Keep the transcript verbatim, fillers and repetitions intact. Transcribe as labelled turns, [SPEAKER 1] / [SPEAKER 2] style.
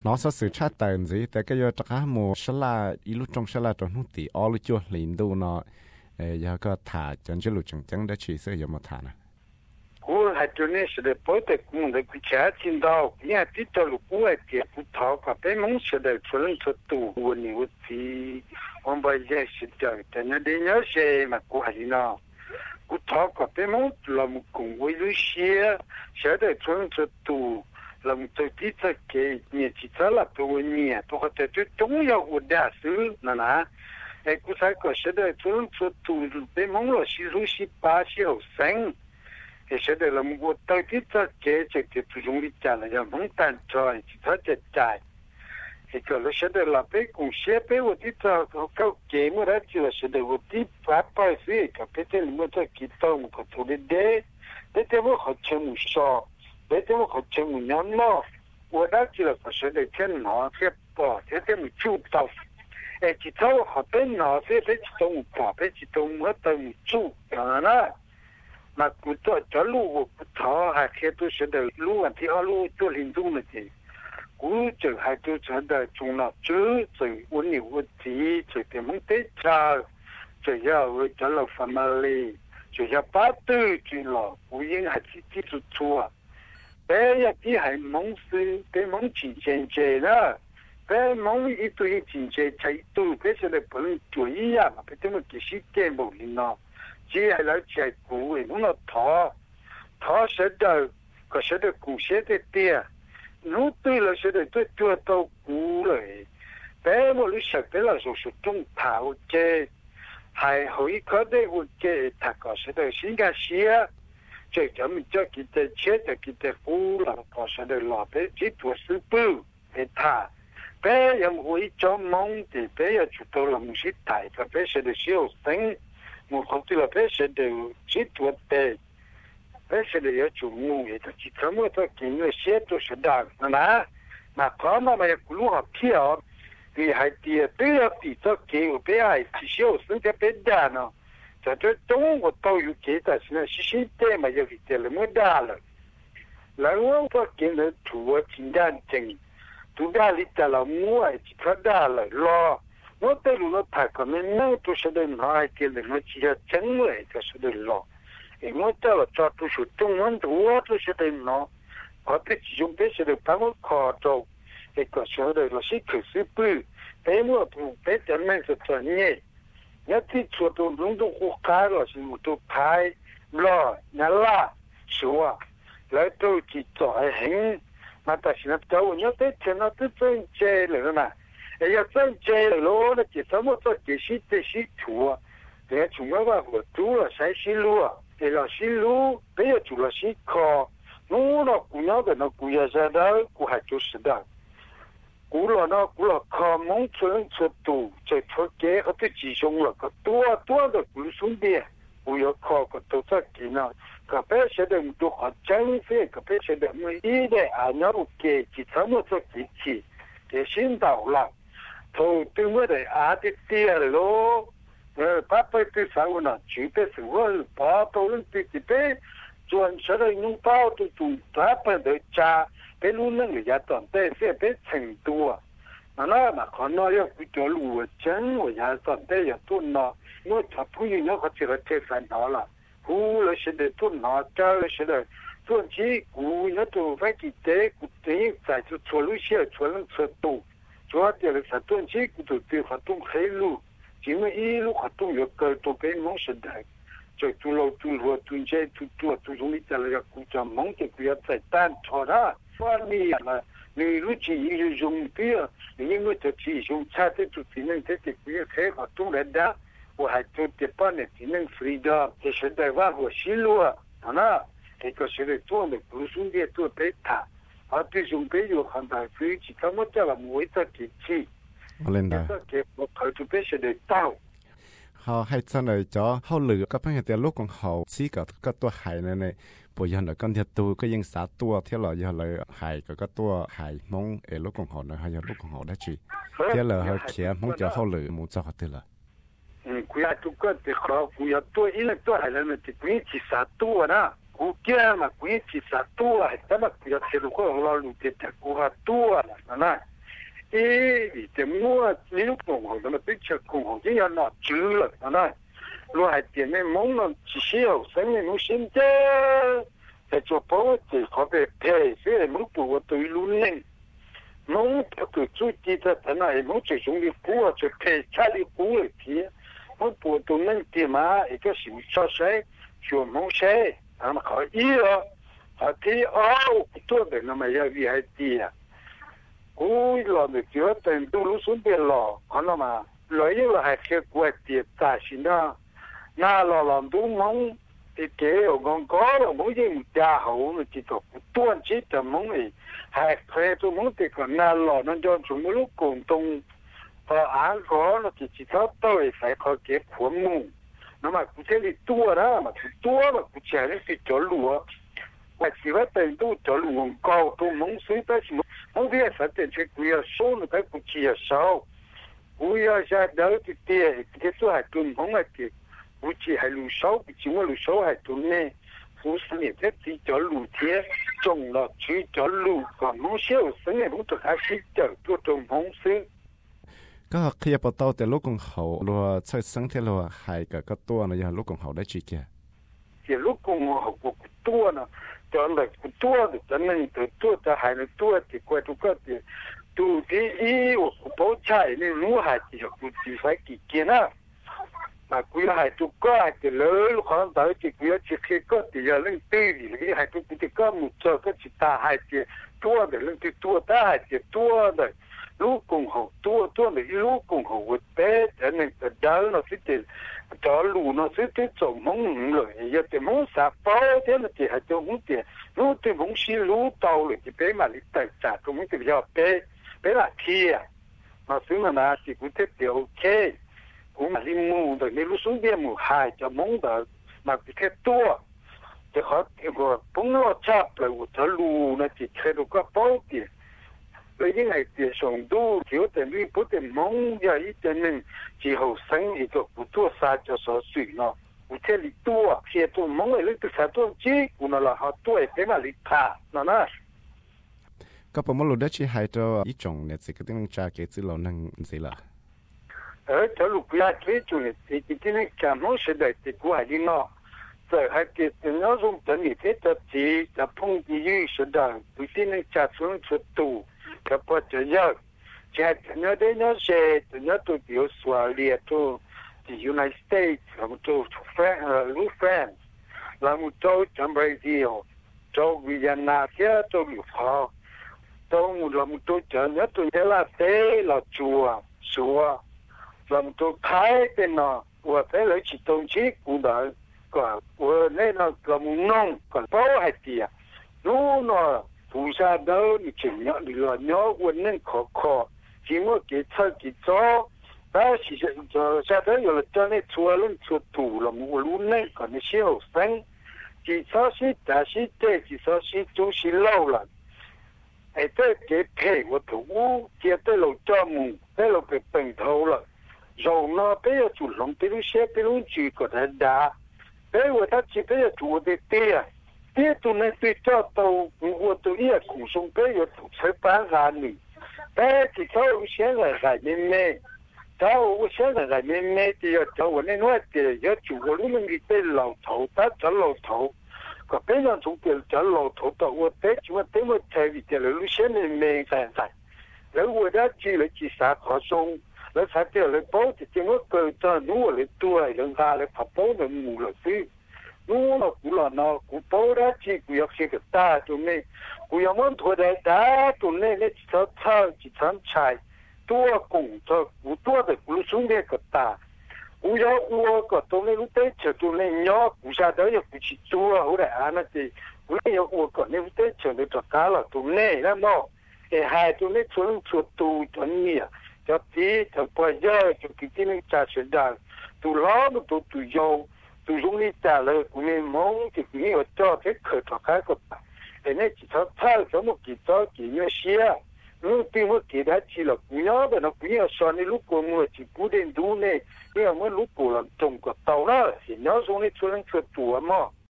[SPEAKER 1] nó sẽ sự tra tần gìแต่ก็ยังจะหาหมู่ฉลาดอีลูกจงฉลาดตรงนู้นตีอ๋อลูกจัวลินดูเนาะเอ้ยก็ถ่าจนจะลูกจังจังได้ชีเสือยังมาถ่านะ
[SPEAKER 2] กูให้ตัวนี้是的不得公的กูแค่听到เนี่ยที่ตัวลูกกูไอ้เจ็บกูท้อกับเป็นมึง是的出人出度我你我提我不也是的แต่เนี่ยเดี๋ยวเสียมากู还是เนาะกูท้อกับเป็นมึงเรามึงคงไว้รู้เสียเสีย的出人出度เราตัวที่จะเกี่ยเนี่ยที่จะละตัวเนี่ยตัวเขาจะตัวตรงยาวดาสือนั่นนะไอ้กูใช้ก็เสด็จตัวตัวตัวเป็นมองเราสิรู้สิป้าสิเอาเสียงไอ้เสด็จเรามึงตัวที่จะเกี่ยจะจะตัวจงวิจารณ์อย่างมึงตั้งใจที่จะจะใจไอ้ก็เราเสด็จเราไปคงเสียไปว่าที่จะเขาเขาเกี่ยมื่อไรที่เราเสด็จว่าที่ป้าป้าสิก็ไปเจอเมื่อจะคิดต้องก็ตัวเด็ดเด็ดแต่ว่าเขาเชื่อมุสอเดี๋ยวว่าเขาเชื่อมันยังน้อว่าได้ที่เราเขาเสด็จเช่นหนอเทียบปอเทียบเทียบมันจูบต่อไอ้ที่เขาเขาเป็นหนอเสียเป็นจิตรงปอเป็นจิตรงเมื่อต้องจูบอย่างนั้นมากูตัวจะรู้ว่ากูท้อหาแค่ตัวเสด็จรู้อันที่เขารู้ตัวลินดูมันทีกูจะให้ตัวเสด็จจงน่ะจื้อจะวันนี้วันที่จะเป็นมึงเตจ้าจะ要จะเรา family จะ要把对住了กูยังให้ที่ที่สุดชัว别一啲係懵事，別懵前前者啦，別懵一堆前者制度，別說你本做一樣嘛，別點樣其實嘅無連咯，只係嚟只係估嘅，咁我拖拖寫到個寫到估寫得啲啊，如對了寫到對做到估嚟，別冇你寫得啦，就係中頭嘅，係可以覺得我嘅大個寫到先嘅事啊。这咱们这给的钱的给的付了，搞上的老百姓做事不给他，别人会做梦的，别人去到了某些台，个别是的小生，我看到了别是的去做的，别是的要做梦的，就怎么做今日写都是的，那那可能嘛要顾好票，你还得别要比较给我别还是小生在别的呢。在这中国都有给的是那些新的嘛，有给了么大了。然后我给了土我尽量整，土家里的了我爱去看大了咯。我对路了他可能那都是的拿给了我只要整来就是的咯。因为到了这都是中文多都是的拿，我对其中别是的把我考到，一个说的老师可是不，别我不别咱们是专业。一啲做到弄到國家咯，是我都派咯，一啦少啊，嚟到自在興，嘛但是呢，就我有啲錢啊都真借嚟嘛，哎呀真借嚟咯，那其實我做這些這些圖啊，你係從我話我做了晒西路啊，你了西路，別要做了西課，我那姑娘的那姑爺在那，我還就是的。古老呢，古老靠蒙村出度，在出街和对吉凶了个多多的古兄弟，我要靠个都在给呢，个别些的都好真费，个别些的每一的俺要给几怎么做几起，也先到了，头对我的阿的爹咯，呃，爸爸对上我呢，绝对是我爸爸人对这边，专车的用包都从大半的家。别路那个也当代些别程度啊，那那嘛可能要比较路啊，真我也当代也多呢，我他不用那个这个太烦恼了，古了现在多拿家了现在，做起古那都反正在古在在就做路些做人车多，做点了啥东西古都对活动黑路，因为一路活动有个都被蒙时代。就做路做路做这做做做容易在那个古装蒙的不要再单错了。ว่านี่นะนี่รู้จีอยู่ยงเปี้ยนี่ก็จะจียงชาติจุดที่นั่งเทติเปี้ยแค่ก็ต้องเรียนได้ว่าให้จุดที่ป้อนเนี่ยที่นั่งฟรีดอมจะแสดงว่าหัวชิลัวนะไอ้ก็แสดงตัวเนี่ยผู้สูงเดียตัวเป๊ะท่าพอที่สูงเป๊ะอยู่ข้างใต้ฟรีจีเขาไม่จะว่ามวยตะกี้จี
[SPEAKER 1] เล่นได้
[SPEAKER 2] ก็เก็บเขาจุดเป๊ะแสดงเต้า
[SPEAKER 1] เขาให้เสนอจ่อเขาเหลือก็เพียงแต่ลูกของเขาซีกับก็ตัวหายนั่นเองปยันแล้วก็เทียตัวก็ยังสาตัวเท่าไหร่ยังเลยหายก็ก็ตัวหายมองเอลูกของเขาเนาะให้ลูกของเขาได้จีเท่าไหร่เขาเขียนมองจะเขาเหลือมูจะเขาตัวละ
[SPEAKER 2] อืมกูอยากทุกคนที่เขากูอยากตัวอีนั่นตัวหายแล้วมันจะกูยังจีสาตัวนะกูแก่มากูยังจีสาตัวแต่มากูอยากเห็นลูกของเราลูกเด็กกูหาตัวนะนะ thế thì chỉ mua nếu cùng họ nó biết chưa cùng họ chỉ là nó chữ là nó này lúc hai tiền này mong nó chỉ xíu sáng này muốn xin chứ để cho bố thì họ về thế thế muốn bù tôi luôn nên mong tôi chú ý tới thế này mong chỉ dùng đi bù cho thế cha đi bù lại thì mong bù tôi nên tiền mà cái cái sự cho sẽ cho mong sẽ à mà khỏi ý rồi à thì ô tôi để nó mà ra vì hai tiền ui lo được chưa tên tôi lúc xuống biển lo còn nó mà lấy là hai cái quẹt tiền tài xin đó na lo làm đúng mong thì kế ở con có là mỗi gì một gia hậu mà chỉ thuộc tuân chỉ tầm mong này hai cái tôi muốn thì còn na lo nó cho chúng lúc cùng tung và án có nó chỉ chỉ có tôi phải có cái khuôn mù nó mà cũng sẽ đi tua đó mà tua mà cũng chỉ là cái chỗ lúa và chỉ phải tên tôi chỗ lúa cao tôi mong suy tới chỉ mong biết phải tên cái quý ở số nó cái cũng chỉ ở sau quý ở ra đỡ thì tiền cái số hai tuần không là tiền quý chỉ hai lúa sáu chỉ mua lúa sáu hai tuần này quý sinh nhật thế chỉ chỗ lúa thế trồng là chỉ chỗ lúa còn mong xíu sinh nhật cũng được hai mươi chỗ tôi trồng mong xíu
[SPEAKER 1] ก็เคลียร์ปตอแต่ลูกของเขารัวใช้สังเทลัวหายกับก็ตัวนะยังลูกของเขาได้จีเกีย
[SPEAKER 2] ที่ลูกของเขาก็ตัวนะจนแบบตัวจะนั่งตัวตัวจะหายในตัวที่กว่าทุกข์ที่ตัวที่อี我不ใช่นี่รู้หายที่กูจีไฟกี่เกียนะมากูหายทุกข์ก็หายที่เลยลูกของเราที่กูจะเคก็ที่จะเรื่องตีหรือหายทุกข์ที่ก็มุดเจอก็จิตตาหายที่ตัวเดี๋ยวเรื่องที่ตัวตาหายที่ตัวเลยลูกกงเขาตัวตัวเลยลูกกงเขาวัดเป๊ะแต่เนี่ยแต่เดินเราสิเดจอลูเราสิเดจงมงเลยยังแต่มงสาบเท่านั้นที่ให้จงมงเดียลูกที่มงชีลูกโตเลยที่เป็นมาลิตาจากตรงนี้ที่จะเป๊ะเป็นละเทียมาซึ่งมันนะที่กูเทียบเดียวโอเคกูมาลิมูแต่ไม่รู้สุ่มเบี้ยมูหายจะมงแต่มาที่แค่ตัวจะเขาที่ว่าปุ่งรอจับเลยว่าจะลูนะที่แค่ดูก็เป้าเดียเลยยังไงเดี๋ยวส่งดูเกี่ยวแต่นี่พูดแต่มองอย่างอีกนึงที่เขาสังอีกก็ตัวซาจะสอสุยเนาะอุเทลิตัวเพียตัวมองเลยตัวซาตัวจีกุนละหาตัวเอ็มมาลิพานั่นนะ
[SPEAKER 1] ก็ผมว่าเราได้ชี้ให้ตัวอีจงเนี่ยสิก็ต้องจากเกี่ยวเรานั่งสิละ
[SPEAKER 2] เออถ้าลูกอยากที่จุดเนี่ยที่ที่นี่จะมองเสด็จที่กูให้ดีเนาะแต่ให้เกิดเป็นอารมณ์ตอนนี้ที่จะจีจะพุ่งที่ยืดสุดดังที่นี่จะส่งสุดตัวก็พอจะยากจะเนื้อได้เนื้อเสียเนื้อตัวเดียวสวาเลียตัวที่ United States เราตัวแฟนลูกแฟนเราตัวจำไปเดียวตัววิญญาณเสียตัวอยู่พอตัวเราตัวเจอเนื้อตัวเดลาเต้เราจัวสัวเราตัวขายเป็นเนาะว่าแต่เลยจิตตรงชี้กูได้ก็ว่าเนี่ยเราเราน้องก็เป้าให้เดียรู้เนาะผู้ชายเดินนี่เฉยๆหรือว่าเนาะวันนั้นขอขอที่ว่าเกิดเท่ากี่จ้อแต่สิจะจะได้อยู่แล้วจะเนี่ยชัวร์เรื่องชัวร์ตู่เราไม่รู้เนี่ยก่อนเนี่ยเชี่ยวสังกี่จ้อสิแต่สิเด็กกี่จ้อสิจูสิเล่าละไอ้เด็กเก็บเพลว่าถูกเจ้าได้เราจ้ามุงได้เราไปเป็นเท่าละเราเนาะไปอยู่จุดลงไปรู้เชื่อไปรู้จีก็ได้ด่าไปว่าถ้าจีไปอยู่จุดเตี้ยเตี้ยตัวนั้นตัวเจ้าตัววัวตัวเอี้ยขู่ส่งไปอยู่ถูกใช้ปางงานนี่แต่ที่เขาเชื่ออะไรไม่แม่ถ้าเขาเชื่ออะไรไม่แม่ที่จะเอาวันนี้ว่าเดี๋ยวจู่วันนี้มันมีเป็นเหล่าเถาถ้าจะเหล่าเถาก็เป็นอย่างถูกเดี๋ยวจะเหล่าเถาแต่ว่าเด็กที่ว่าเด็กว่าใช้วิธีแล้วรู้เชื่อไม่แม่ใส่ใส่แล้วว่าได้จีเลยจีสาขอส่งแล้วสัตว์เดี๋ยวเลยโป๊ะที่จริงว่าเกิดจากนู้นเลยตัวไอ้เรื่องการเลยผับโป๊ะเลยหมู่เลยสินู้นกูหล่อเนาะกูโป๊ได้จีกูอยากเชื่อกับตาตรงนี้กูยังมันถอดได้ตาตรงนี้เนี่ยจะเท่าจีฉันชายตัวกงจะกูตัวแต่กูรู้สึกเนี่ยกับตากูอยากวัวก็ตรงนี้รู้ได้เจอตรงนี้เนาะกูจะได้อยากกูชิตัวหัวได้อ่านนะจีกูเลยอยากวัวก็เนี่ยรู้ได้เจอในตัวกาละตรงนี้นะเนาะไอ้หายตรงนี้ชวนชวนตัวตรงนี้จะตีจะปล่อยเยอะจะกินที่นี่จะเสียดายตัวล้อมันตัวตัวยาวตัวตรงนี้จะเลยกูไม่มองที่กูนี่ว่าจอดที่เกิดตัวกาก็แต่เนี่ยจิตเขาท่าสมมติจิตเขาจิตเยอะเสียลูกที่ว่าเกิดได้ทีละกูเนี่ยแต่เรากูเนี่ยสอนในลูกกูมัวจิตกูเดินดูเนี่ยเนี่ยเมื่อลูกกูเราตรงกับเต่าแล้วเห็นเนาะตรงนี้ชวนชวนตัวมั้ง